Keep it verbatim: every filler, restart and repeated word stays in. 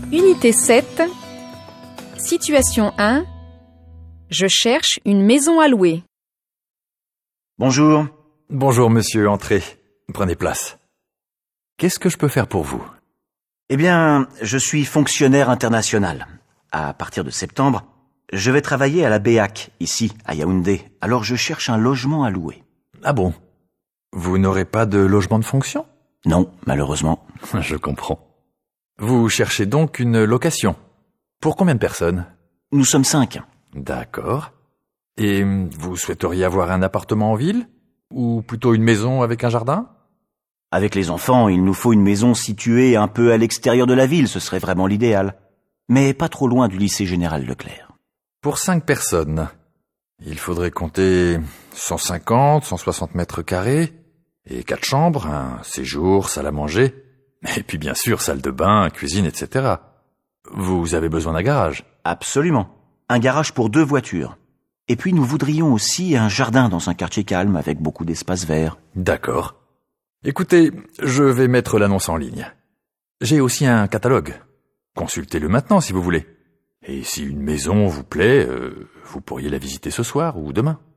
Unité sept, situation un. Je cherche une maison à louer. Bonjour. Bonjour monsieur, entrez. Prenez place. Qu'est-ce que je peux faire pour vous? Eh bien, je suis fonctionnaire international. À partir de septembre, je vais travailler à la B E A C, ici, à Yaoundé. Alors je cherche un logement à louer. Ah bon? Vous n'aurez pas de logement de fonction? Non, malheureusement. Je comprends. Vous cherchez donc une location. Pour combien de personnes? Nous sommes cinq. D'accord. Et vous souhaiteriez avoir un appartement en ville? Ou plutôt une maison avec un jardin? Avec les enfants, il nous faut une maison située un peu à l'extérieur de la ville, ce serait vraiment l'idéal. Mais pas trop loin du lycée général Leclerc. Pour cinq personnes, il faudrait compter cent cinquante, cent soixante mètres carrés, et quatre chambres, un séjour, salle à manger, et puis bien sûr salle de bain, cuisine, et cetera. Vous avez besoin d'un garage? Absolument. Un garage pour deux voitures. Et puis nous voudrions aussi un jardin dans un quartier calme avec beaucoup d'espace vert. D'accord. Écoutez, je vais mettre l'annonce en ligne. J'ai aussi un catalogue. Consultez-le maintenant si vous voulez. Et si une maison vous plaît, euh, vous pourriez la visiter ce soir ou demain.